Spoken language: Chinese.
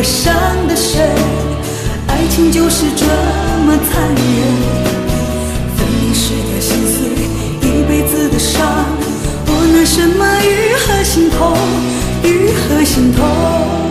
伤的深，爱情就是这么残忍。分离时的心碎，一辈子的伤，我拿什么愈合心痛，愈合心痛。